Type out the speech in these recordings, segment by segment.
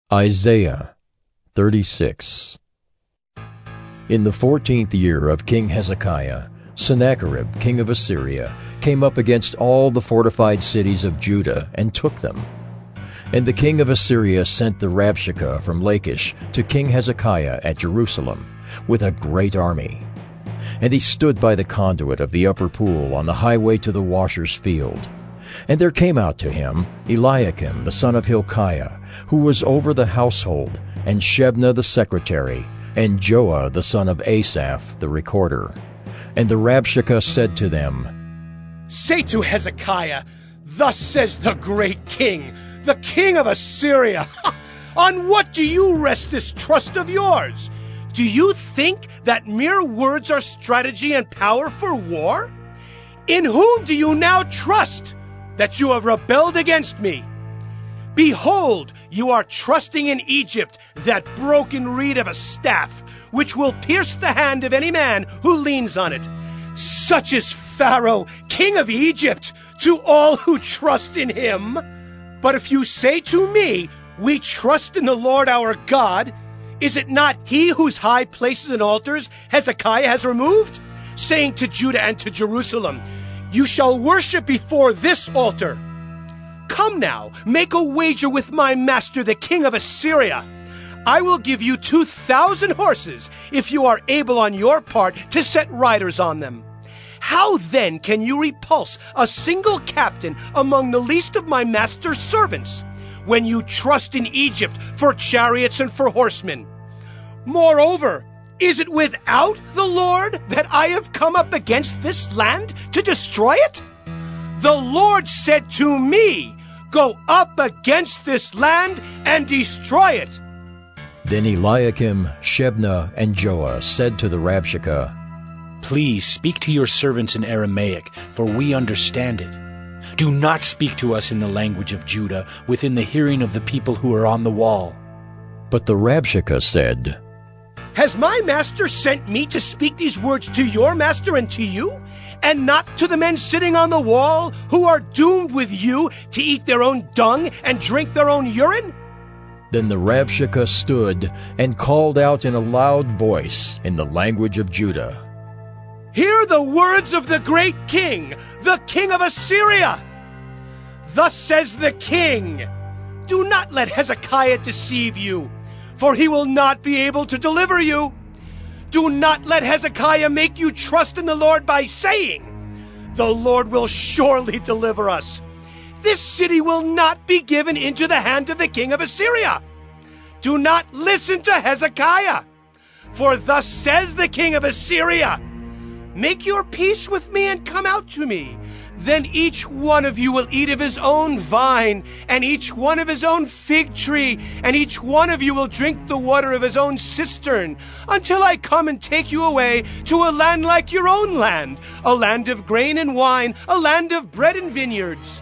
Isaiah 36. In the 14th year of King Hezekiah, Sennacherib, king of Assyria, came up against all the fortified cities of Judah and took them. And the king of Assyria sent the Rabshakeh from Lachish to King Hezekiah at Jerusalem with a great army. And he stood by the conduit of the upper pool on the highway to the washer's field. And there came out to him Eliakim the son of Hilkiah, who was over the household, and Shebna the secretary, and Joah the son of Asaph the recorder. And the Rabshakeh said to them, "Say to Hezekiah, thus says the great king, the king of Assyria, on what do you rest this trust of yours? Do you think that mere words are strategy and power for war? In whom do you now trust, that you have rebelled against me? Behold, you are trusting in Egypt, that broken reed of a staff, which will pierce the hand of any man who leans on it. Such is Pharaoh, king of Egypt, to all who trust in him. But if you say to me, we trust in the Lord our God, is it not he whose high places and altars Hezekiah has removed, saying to Judah and to Jerusalem, you shall worship before this altar? Come now, make a wager with my master, the king of Assyria. I will give you 2,000 horses if you are able on your part to set riders on them. How then can you repulse a single captain among the least of my master's servants, when you trust in Egypt for chariots and for horsemen? Moreover, is it without the Lord that I have come up against this land to destroy it? The Lord said to me, go up against this land and destroy it. Then Eliakim, Shebna, and Joah said to the Rabshakeh, Please speak to your servants in Aramaic, for we understand it. Do not speak to us in the language of Judah, within the hearing of the people who are on the wall. But the Rabshakeh said, Has my master sent me to speak these words to your master and to you, and not to the men sitting on the wall, who are doomed with you to eat their own dung and drink their own urine? Then the Rabshakeh stood and called out in a loud voice in the language of Judah, Hear the words of the great king, the king of Assyria. Thus says the king, do not let Hezekiah deceive you, for he will not be able to deliver you. Do not let Hezekiah make you trust in the Lord by saying, the Lord will surely deliver us. This city will not be given into the hand of the king of Assyria. Do not listen to Hezekiah, for thus says the king of Assyria, make your peace with me and come out to me. Then each one of you will eat of his own vine, and each one of his own fig tree, and each one of you will drink the water of his own cistern, until I come and take you away to a land like your own land, a land of grain and wine, a land of bread and vineyards.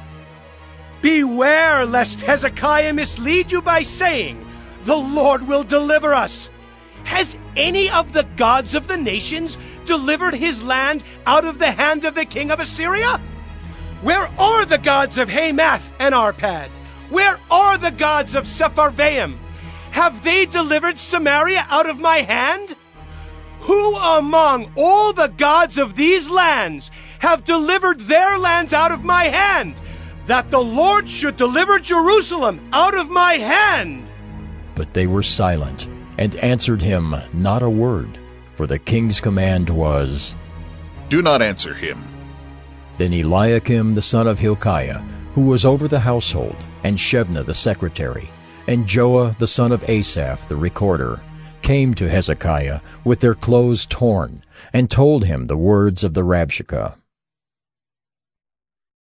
Beware lest Hezekiah mislead you by saying, the Lord will deliver us. Has any of the gods of the nations delivered his land out of the hand of the king of Assyria? Where are the gods of Hamath and Arpad? Where are the gods of Sepharvaim? Have they delivered Samaria out of my hand? Who among all the gods of these lands have delivered their lands out of my hand, that the Lord should deliver Jerusalem out of my hand? But they were silent, and answered him not a word, for the king's command was, Do not answer him. Then Eliakim the son of Hilkiah, who was over the household, and Shebna the secretary, and Joah the son of Asaph the recorder, came to Hezekiah with their clothes torn, and told him the words of the Rabshakeh.